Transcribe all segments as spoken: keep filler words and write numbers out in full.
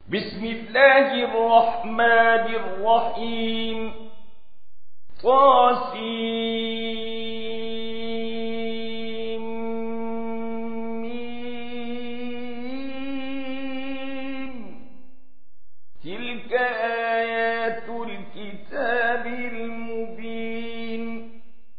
بسم الله الرحمن الرحيم طاسيم تلك آيات الكتاب المبين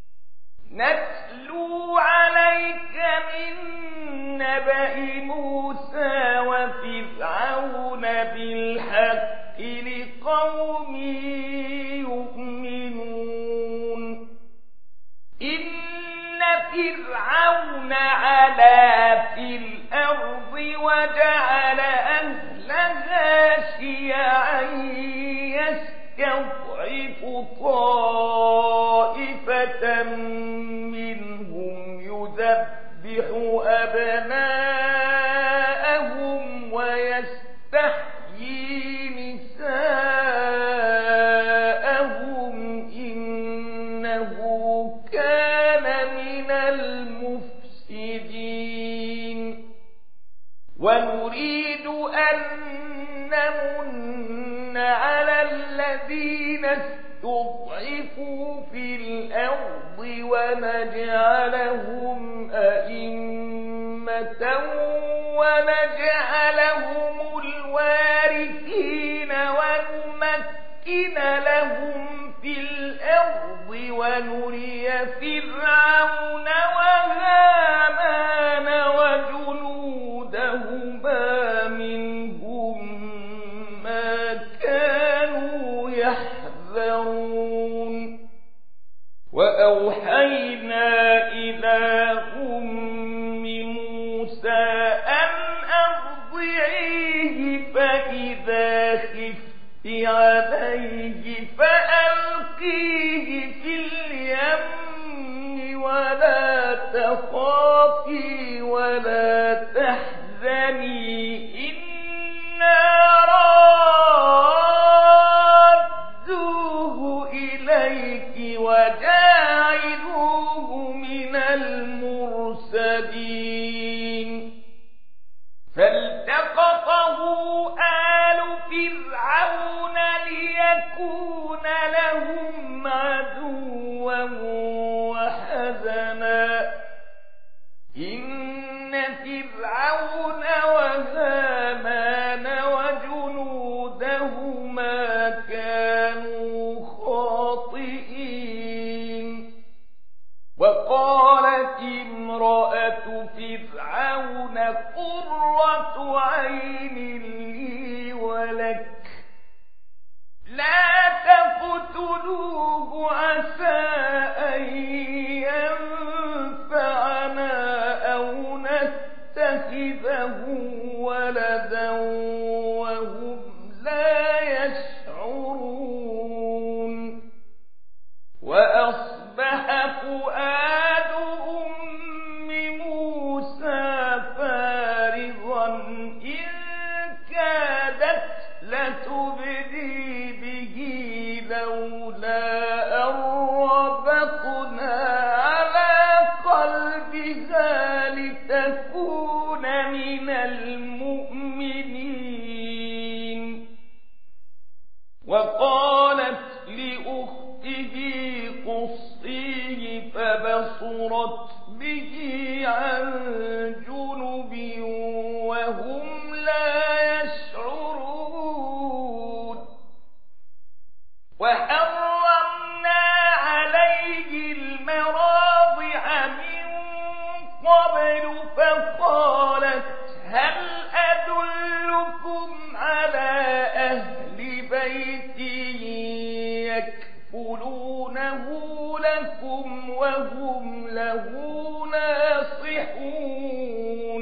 نتلو عليك من نبأ موسى وفرعون بالحق لقوم يؤمنون إن فرعون علا في الأرض وجعل أهلها شيعا يستضعف طائفة منهم يذبح أبناءهم ويستحيي نساءهم إنه كان من المفسدين ونريد أن نمن على الذين استضعفوا في الأرض ونجعلهم أئمة ونجعلهم الوارثين ونمكن لهم في الأرض ونري فرعون وهامان وجنودهما منهم ما كانوا يحذرون وأوحينا إلى أم موسى أن أرضعيه فإذا خفت عليه فألقيه في اليم ولا تخافي ولا تحزني إنا رادوه إليك وجاعلوه من المرسلين فالتقطه آل فرعون ليكون لهم عدوا وحزنا إن فرعون وهامان وجنودهما كانوا خاطئين وقالت امرأة فرعون قرة عين لي ولك لا تقتلوه عسى أن ينفعنا أو نتخذه ولدا وهم لا يشعرون وأصبح فؤاد أم موسى فارغا إن كادت لتبدي به لولا أن ربطنا على قلبها لتكون من المؤمنين وقالت لأخته قصيه فبصرت به عن جنب وهم لا يشعرون وحرمنا عليه المراضع من قبل فقالت هل أدلكم على أهل بيت يكفلونه لكم وهم له ناصحون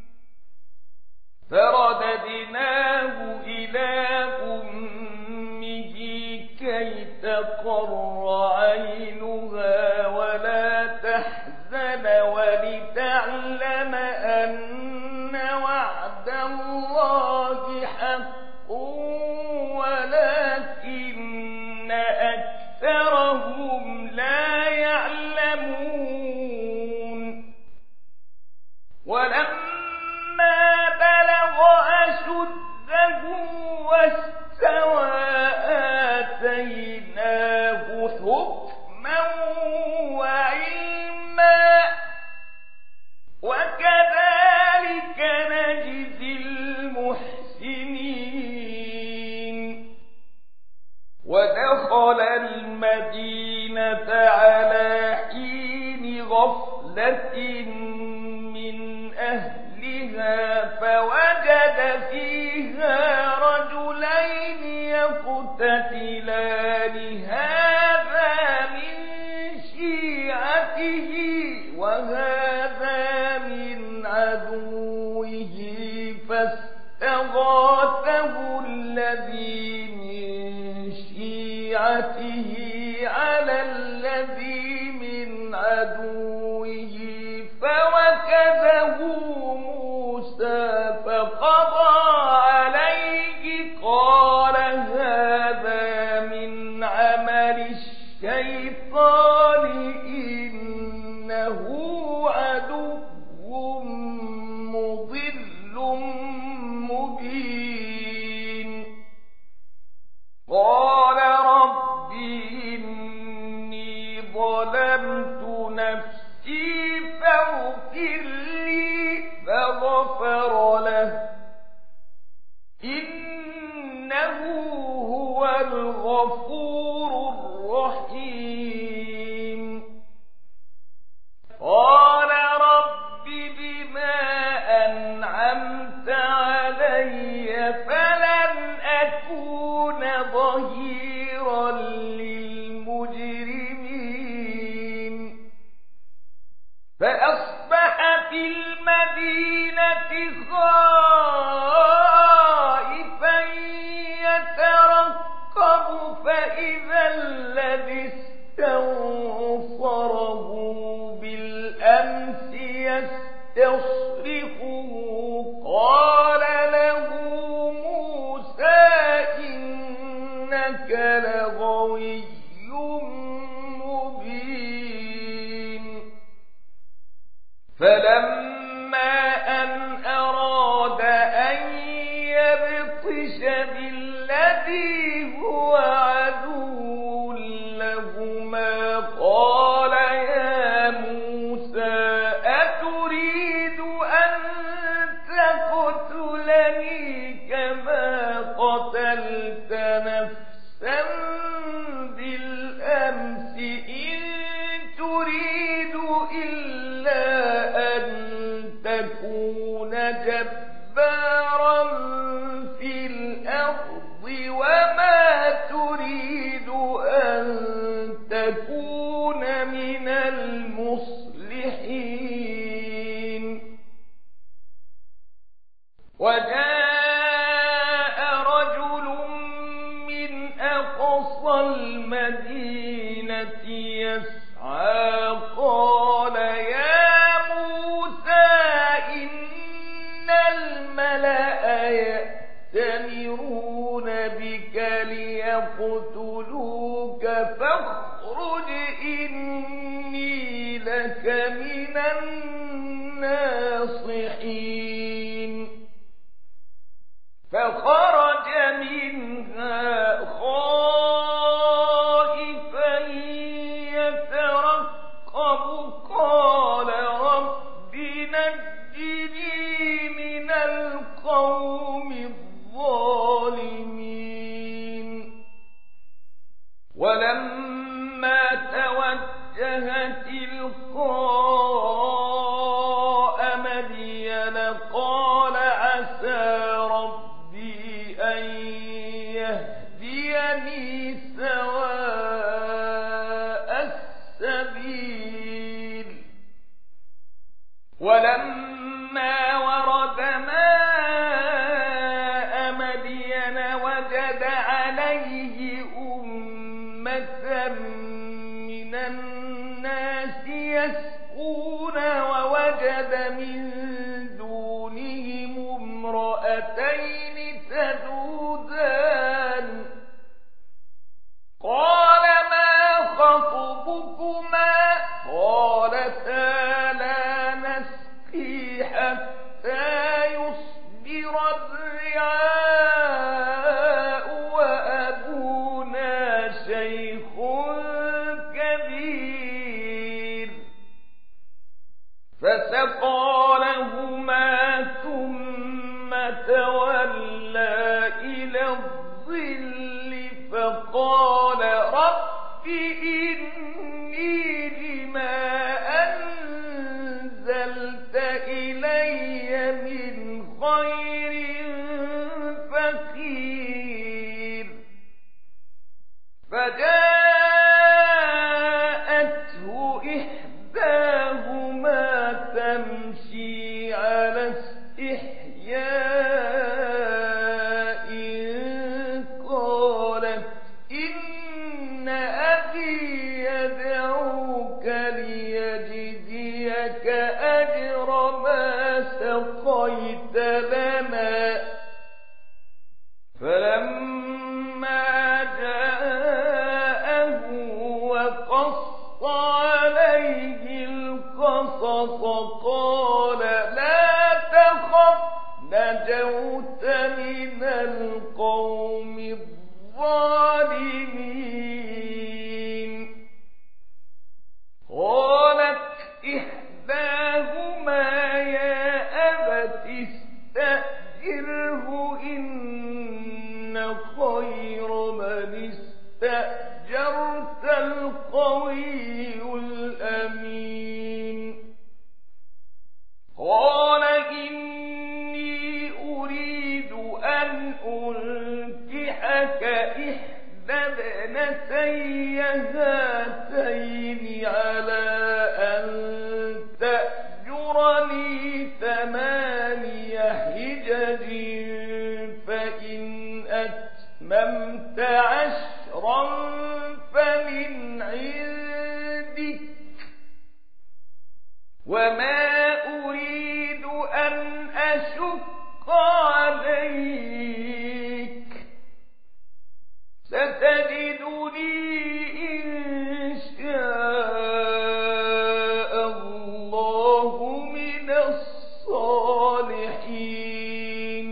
فرددناه إلى أمه كي تقر عينها ولا تحزن ولتعلم أن وعد الله حق ولكن أكثرهم لا يعلمون ولما بلغ أشده استغاثه الذي من شيعته على الذي من عدوه فوكزه موسى فقضى عليه قال هذا من عمل الشيطان إنه عدو مضل مبين قال رب إني ظلمت نفسي فاغفر لي فغفر له إنه هو الغفور الرحيم قال رب بما أنعمت علي فلن أكون ظهيرا للمجرمين فأصبح في المدينة خائفا يترقب فإذا الذي استنصره بالأمس يستصرخه قال له موسى إنك لغوي مبين فلما أن أراد أن يبطش بالذي هو عدو لهما قال يا موسى أتريد أن تقتلني كما قتلت نفسا بالأمس إن تريد إلا أن تكون جبارا في الأرض وما تريد أن تكون من المصلحين وجاء رجل من أقصى المدينة يسعى قال يا موسى إن الملأ يأتمرون بك ليقتلوك فاخرج إني لك من الناصحين فخرج منها خائفا يترقب قال رب نجني من القوم الظالمين ولما توجه تلقاء مدين قال عسى ربي أن يهديني سواء السبيل ولما ورد ماء مدين وجد عليه أمة من الناس يسقون ووجد من دونهم امرأتين تذودان قال ما خطبكما قالتا لا نسقي حتى يصدر الرعاء وأبونا شيخ كبير فسقى لهما ثم تولى إلى الظل فقال رب إني لما أنزلت إلي من خير فقير فجاءته إحداهما تمشي على استحياء النجوت من القوم الظالمين. قالت إحداهما يا أبت استأجره إن خير من استأجرت القوي الأمين. قال إني أريد أن أنكحك إحدى ابنتي هاتين على أن تأجرني ثماني حجج فإن أتممت عشرا فمن عندك وما أريد أن أشق عليك ستجدني إن شاء الله من الصالحين.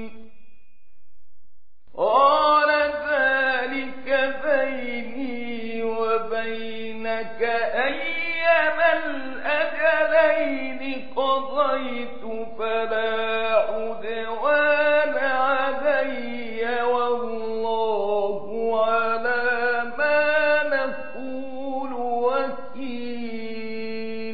قال ذلك بيني وبينك أيما الأجلين قضيت فلا عدوان علي والله على ما نقول وكيل.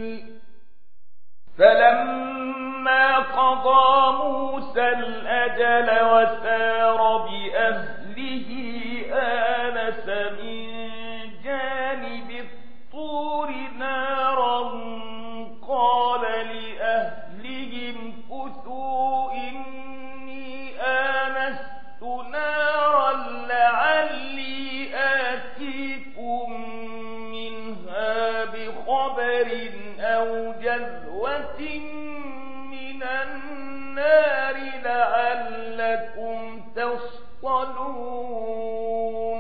فلما قضى موسى الأجل وسار بأهله آنس من جانب الطور نارا قال لأهلهم كثوا إني آنست نارا لعلي آتيكم منها بخبر أو جذوة من النار لعلكم تصطلون.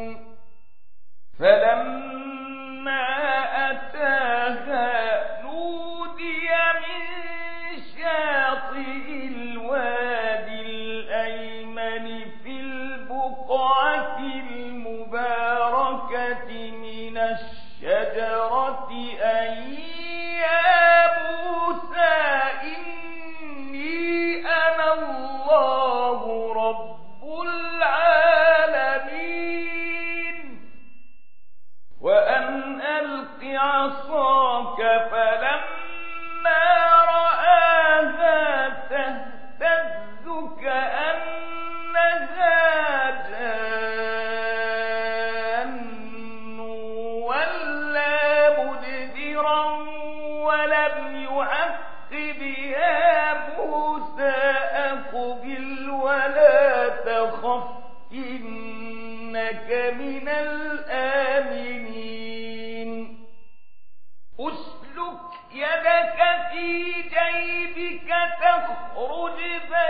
فلما أتاها نودي من شاطئ الوادي الأيمن في البقعة المباركة من الشجرة أن يا موسى إني أنا الله رب العالمين وأن ألق عصاك فلما رآها تهتز كأنها جان ولا مدبرا ولم يعقب يا موسى أقبل ولا تخف إنك من الآمنين. أسلك يدك في جيبك تخرج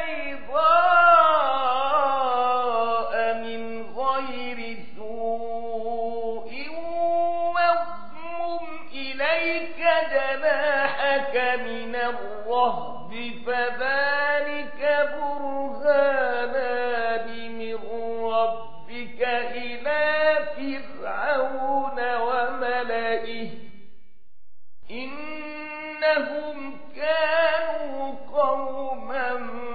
بيضاء من غير سوء واضمم إليك جناحك من الرهب فذلك برهانان من ربك إلى فرعون وملئه إنهم كانوا قوما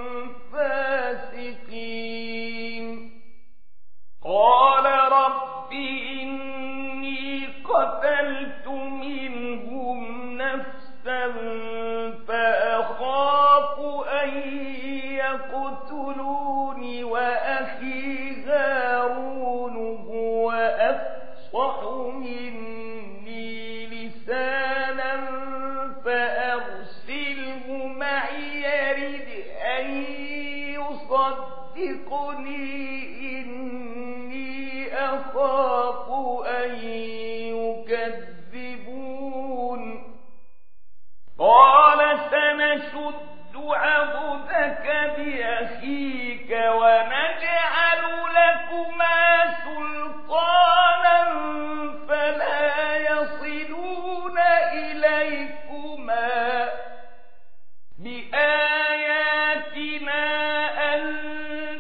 فاسقين. قال رب إني قتلت منهم نفسا فأخاف أن يقتلون وأخي هارون هو أفصح مني لسانا فأرسله معي يرد أن يصدقني إني أخاف أن يكذبون. قال سنشد عضدك بأخيك ونجعل لكما سلطانا فلا يصلون إليكما بآياتنا أنتما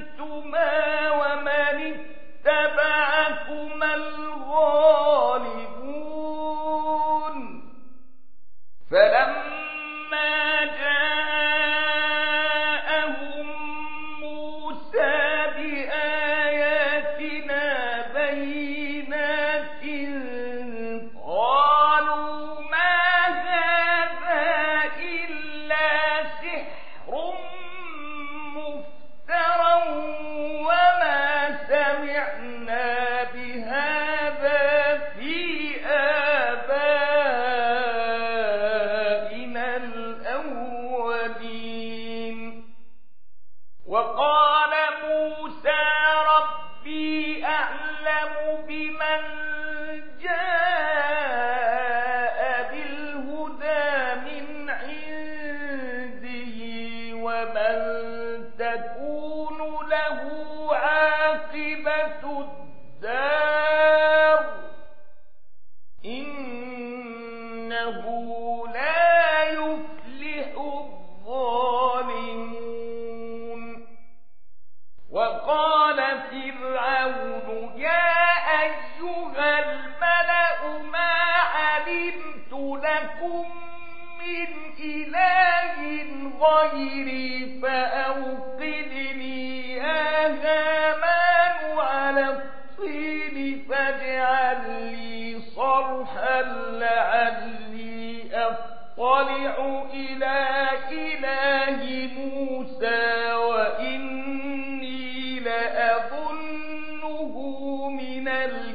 وقال فرعون يا أيها الملأ ما علمت لكم من إله غيري فأوقد لي يا هامان على الطين فاجعل لي صرحا لعلي أطلع إلى إله موسى وإني لأظنه من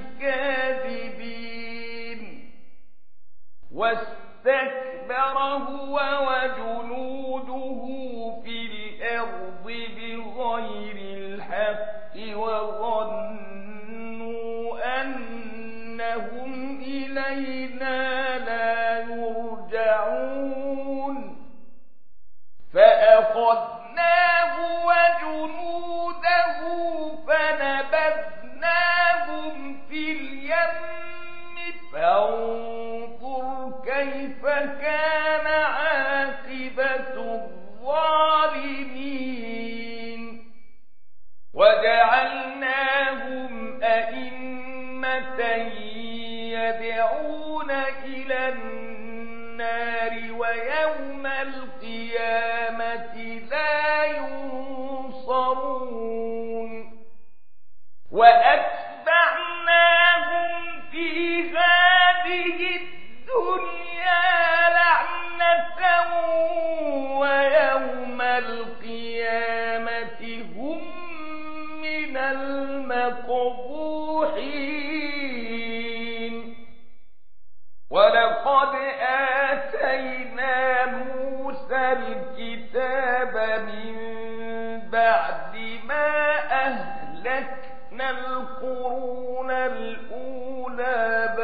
الكاذبين. واستكبر هو وجنوده في الأرض بغير الحق وظنوا أنهم إلينا لا يرجعون فأخذناه وجنوده فنبذناهم في اليم فانظر كيف كان عاقبة الظالمين. وجعلناهم أئمة يدعون إلى النار ويوم القيامة لا ينصرون. وأتبعناهم في هذه الدنيا لعنة ويوم القيامة هم من المقبوحين. ولقد آتينا موسى الكتاب من بعد ما أهلكنا القرون الأولى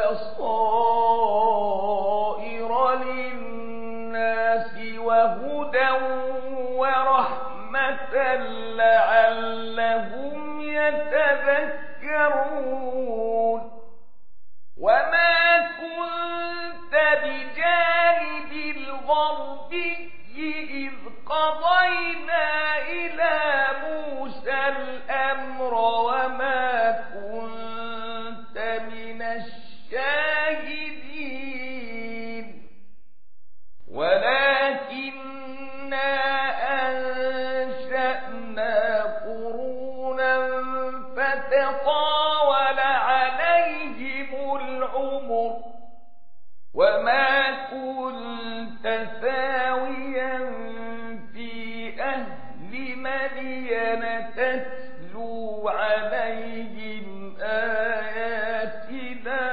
بصائر للناس وهدى ورحمة لعلهم يتذكرون. وما كنت بجانب الغربي إذ قضينا إلى موسى الأمر وما كنت من الشاهدين ولكننا أنشأنا قرونا فتطاول عليهم العمر وما كنت ثاويا في أهل مدين تتلو عليهم آياتنا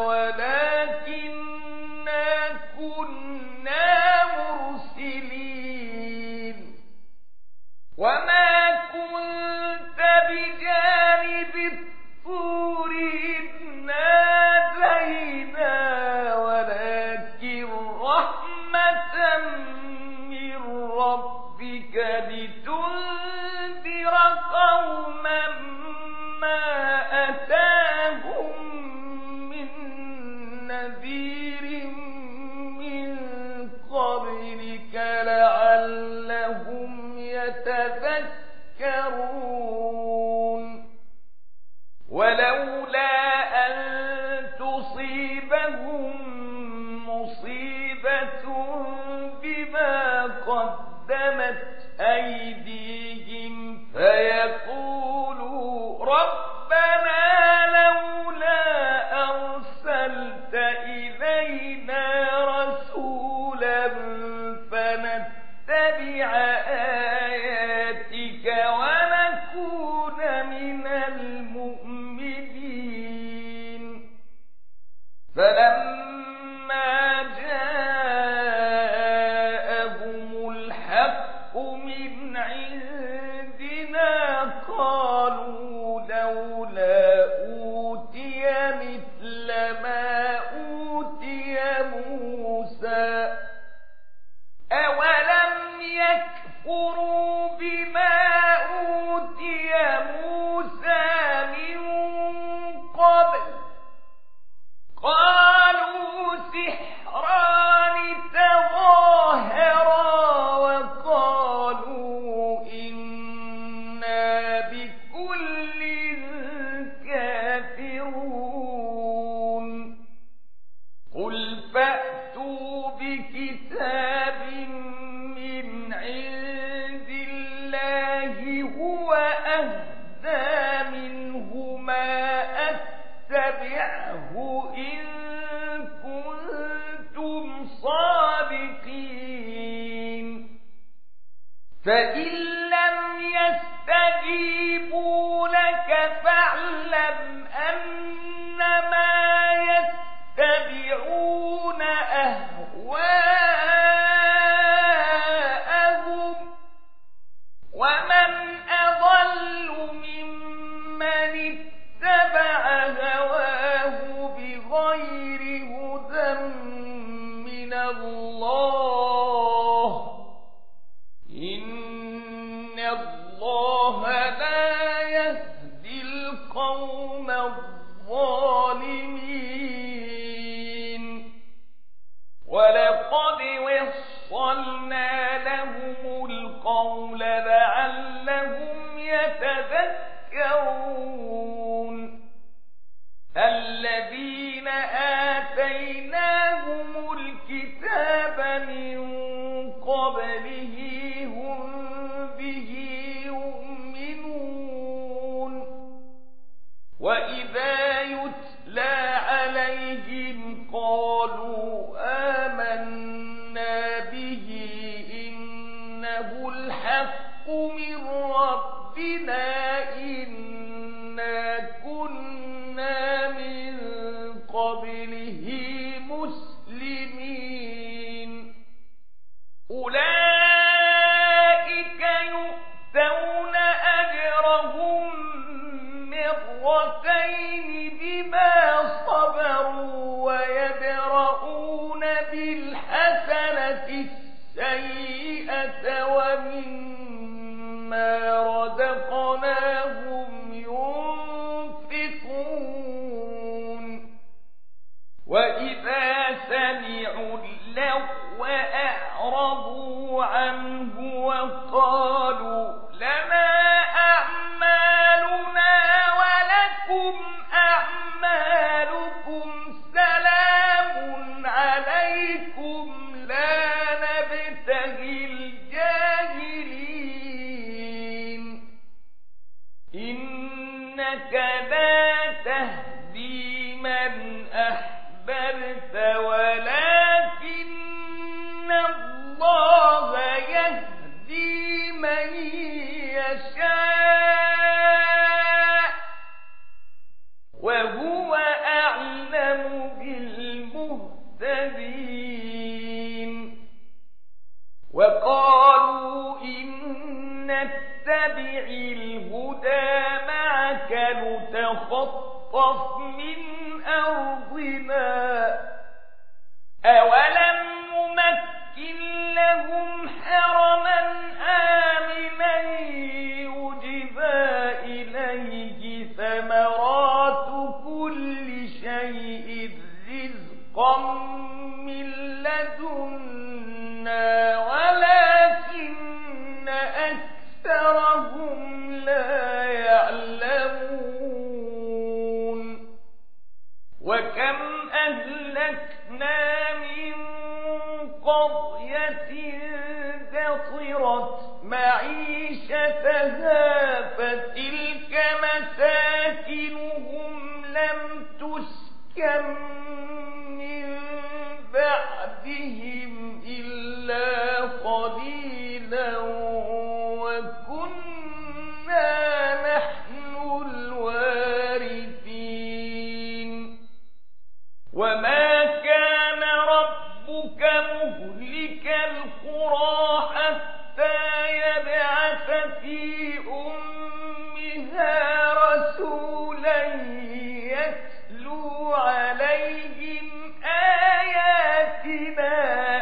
ولكننا كنا مرسلين. وما كنت بجانب الطور إذ نادينا ولكن رحمة من ربك لتنذر قوما ما أتاهم من نذير من قبلك لعلهم يتذكرون. ولولا أن تصيبهم مصيبة بما قدمت أيديهم فيقولوا ربنا لولا أرسلت إلينا رسولا فنتبع آياتك ونكون من المؤمنين. فلما جاءهم الحق من عندنا قالوا لولا أوتي مثل ما أوتي موسى أولم يكفروا بما أوتي موسى من يهدي القوم الظالمين ولقد وصلنا لهم القول لعلهم يتذكرون الذين آتيناهم الكتاب من قبله هم به يؤمنون وإذا يتلى عليهم قالوا آمنا به إنه الحق من ربنا إنا كنا من قبله مسلمين أولئك يؤتون أجرهم مرتين بما صبروا ويدرؤون بالحسنة السيئة ومما رزقناهم ينفقون وإذا سمعوا اللغو أعرضوا عنه وقالوا لنا أعمالنا ولكم أعمالكم سلام عليكم لا نبتغي الجاهلين إنك لا تهدي من أحببت ولكن الله يهدي من يشاء وهو أعلم بالمهتدين وقالوا إن نتبع الهدى معك نتخطف من أرضنا أولم نمكن لهم حرما آمنا يجبى إليه ثمرات كل شيء رزقا من لدنا ولكن أكثرهم لا يعلمون وكم أهلكنا من قرية بطرت معيشتها فتلك مساكنهم لم تسكن من بعدهم إلا قليلا وكنا نحن الوارثين وما كان ربك مهلك القرى حتى يبعث في أمها رسولا يتلو عليهم آياتنا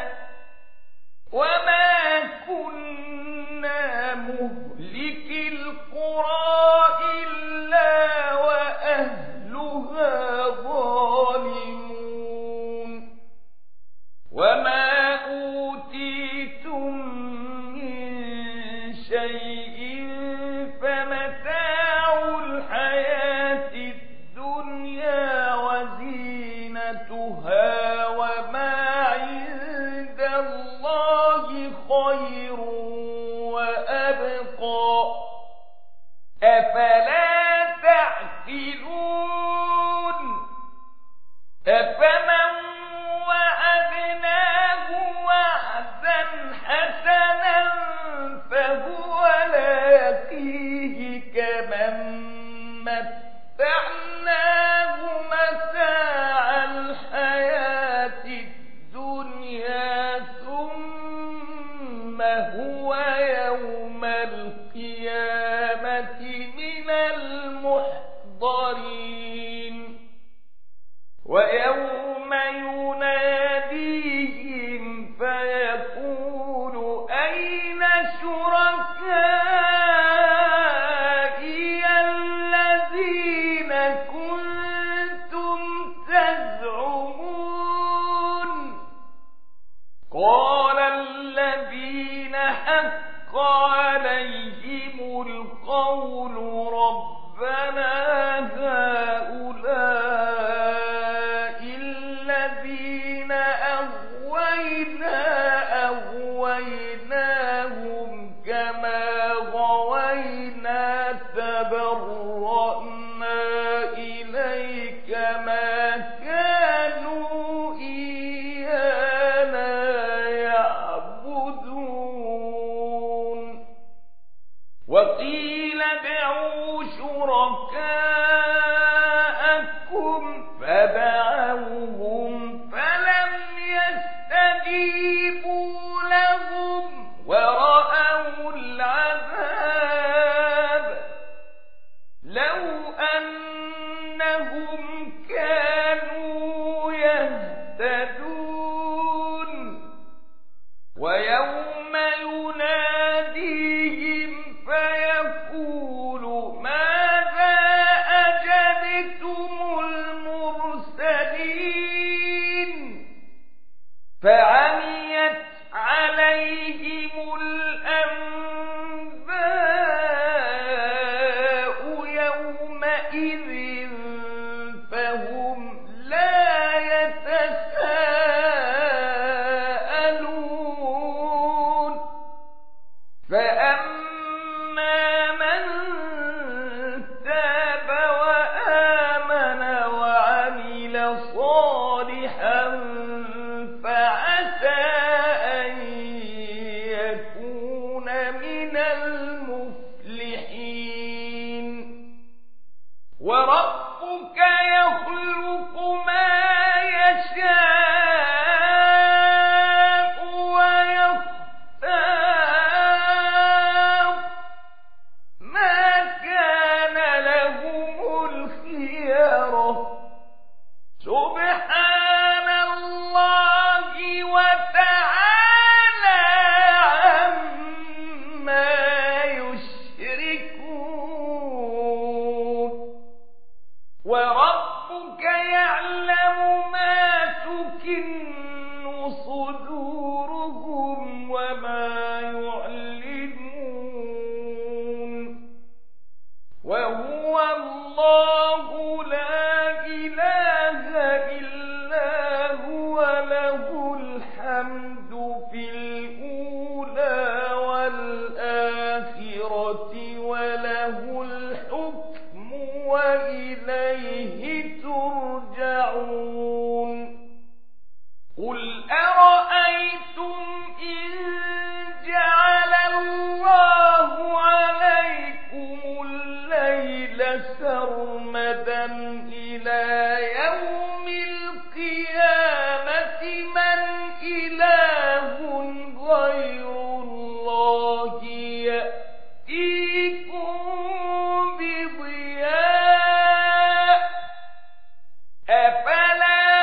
وما كنا مهلك القرى إلا وأهلها ظالمون وما أوتيتم من شيء فمتاع الحياة الدنيا وزينتها وما عند الله خير وأبقى أفلا تعقلون أفمن وعدناه وعدا حسنا فهو لاقيه كمن متعناه متاع الحياة الدنيا ثم هو يوم القيامة من المحضرين ويوم يناديهم فيقول أين شركائي قرأنا إليك ما كانوا إيانا يعبدون وقيل ادعوا شركاءكم فدعوهم فلم يستجيبوا لهم ورأوا العذاب لو أنهم كانوا يهتدون ويوم يناديهم فيقول ماذا أجبتم المرسلين فعميت عليهم الأنباء يومئذ فهم لا يتساءلون فأما من تاب وآمن وعمل صالحا فعسى أن يكون من المفلحين وربك يخلق ما يشاء ويختار ما كان لهم الخيرة سبحان الله وتعالى عما يشركون وربك يعلم ما تكن صدورهم وما يعلنون وهو الله لا إله إلا هو له الحمد في الأولى والآخرة وله الحكم وإليه ترجعون قل أرأيتم إن جعل الله عليكم الليل سرمدا إلى يوم القيامة من إله غير الله يأتيكم بضياء أفلا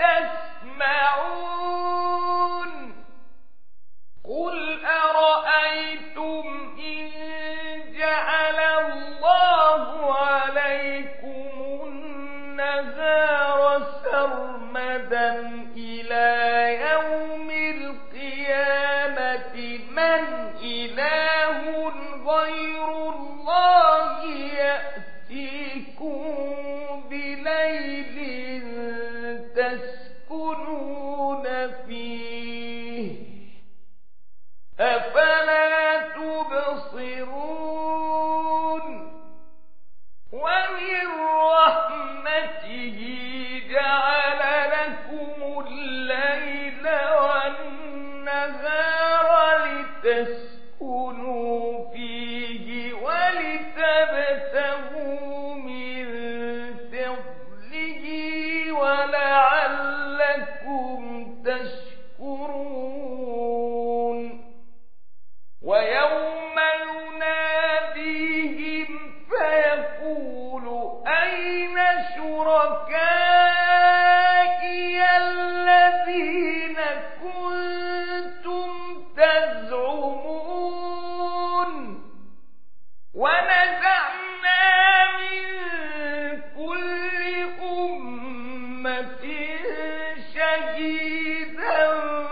تسمعون قل أرأيتم إن جعل الله عليكم النهار سرمدا إلى يوم القيامة من إله غير الله يأتيكم بليل تسكنون فيه أفلا تبصرون ومن رحمته جعل لكم الليل والنهار لتسكنوا فيه ولتبتغوا من فضله ولعلكم تشكرون ويوم يناديهم فيقول أين شركائي الذين كنتم تزعمون ونزعنا من كل أمة شهيدا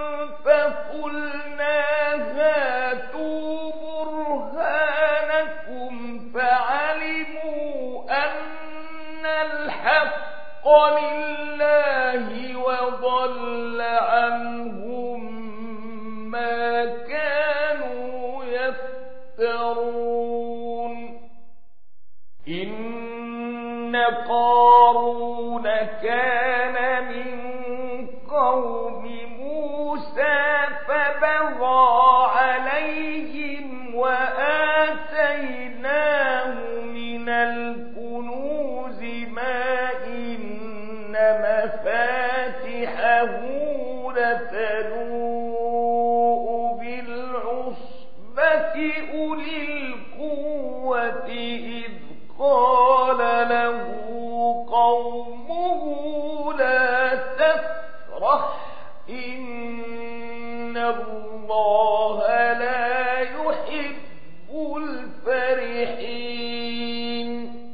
فقلنا هاتوا برهانكم فعلموا أن الحق لله وضل عنهم ما كانوا يفترون إن قارون كان من قوم موسى فبغى عليهم وآتيناه من الكنوز ما إن مفاتحه لتنوء بالعصبة أولي القوة إذ قال له قومه لا تفرح إن الله لا يحب الفرحين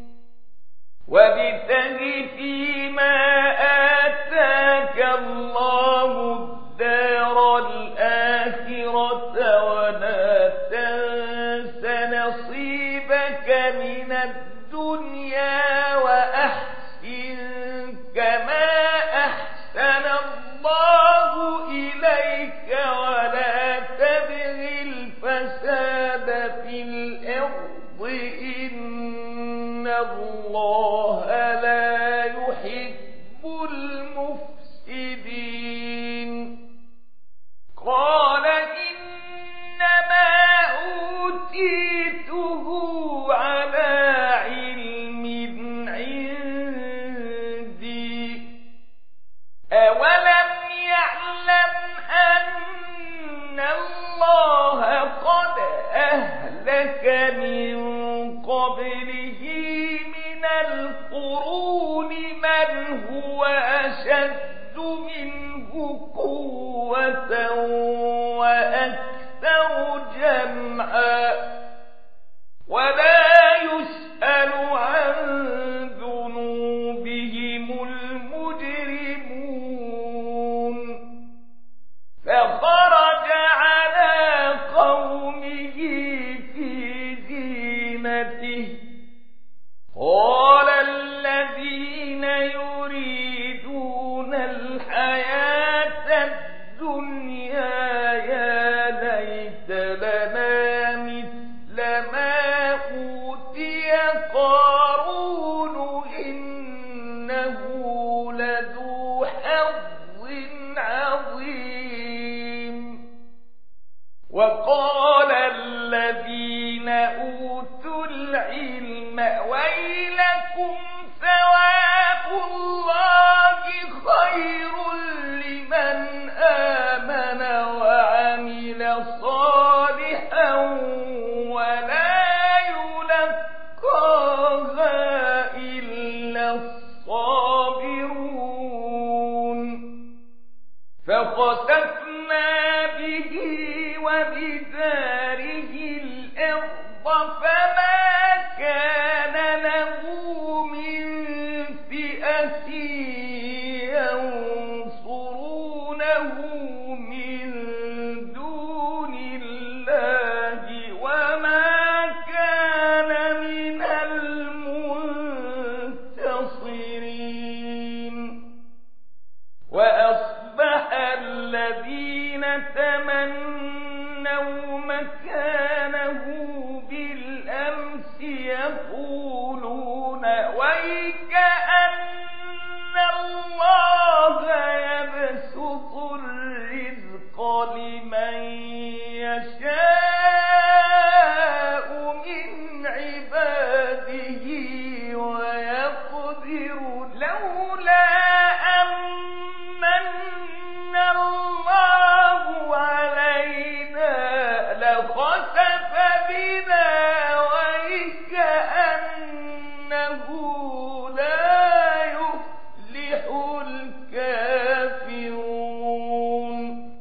وابتغ فيما آتاك الله الدار الآخرة ولا تنس نصيبك من الدنيا وأحسن كما أحسن الله إليك ولا تبغ الفساد في الأرض إن الله لا يحب المفسدين قال إنما أوتيته على علم عندي أولم يعلم أن الله قد أهلك من قبله من القرون من هو أشد منه قوة وأكثر جمعا ولا يسأل عن ذنوبهم المجرمون فخرج على قومه في زينته قال الذين يريدون الحياة الدنيا يا ليت لنا مثل ما أوتي قارون إنه لذو حظ عظيم وقال الذين أوتوا العلم ويلكم ثواب الله خير لمن آمن وعمل صالحا ولا يلقاها إلا الصابرون فخسفنا به وبداره الأرض فما كان له من فئة ينصرونه من دون الله وما كان من المنتصرين وأصبح الذين تمنوا مكانه بالأمس يقولون ويك أن الله يبسط الرزق لمن يشاء من عباده ويقدر لولا أمن الله علينا لخسف بنا ويكأنه لا يفلح الكافرون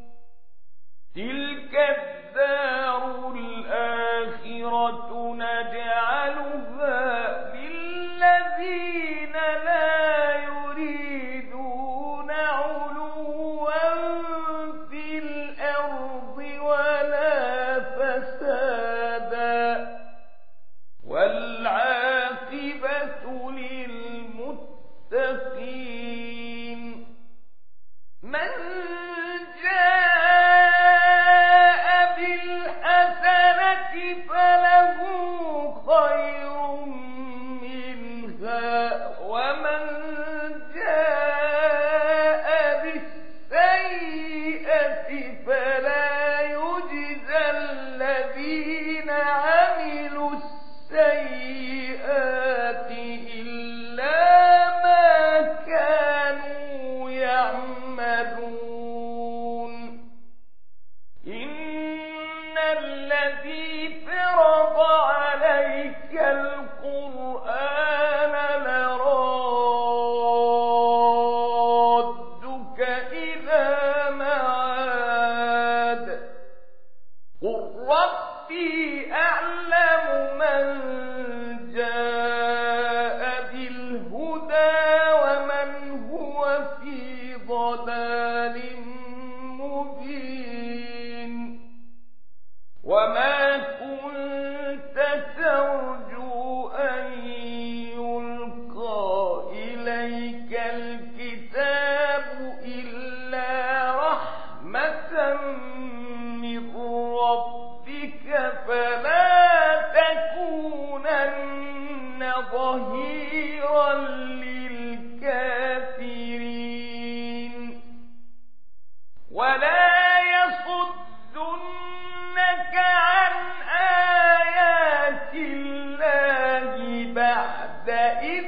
تلك الدار الآخرة نجعلها للذين لا يريدون علوا في الأرض ولا فسادا والعاقبة للمتقين من جاء بالحسنة فله خير منها بها ومن جاء بالسيئة فلا يجزى الذين عملوا السيئات إلا ما كانوا يعملون إن الذي فرض عليك القرآن لرادك إلى معاد قل ربي أعلم من جاء بالهدى ومن هو في ضلال مبين وما كنت ترجو أن يلقى إليك الكتاب إلا رحمة من ربك فلا تكونن ظهيرا للكافرين ولا يصدنك عن آيات الله بعد إذ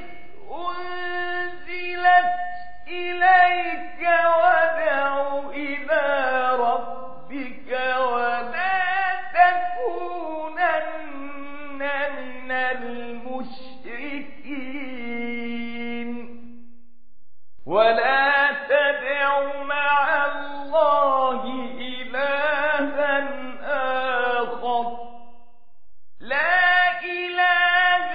أنزلت إليك ودع إلى ربك ولا تكونن من المشركين ولا تدع مع الله إلها آخر لا إله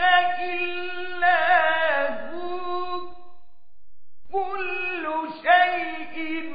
إلا هو كل شيء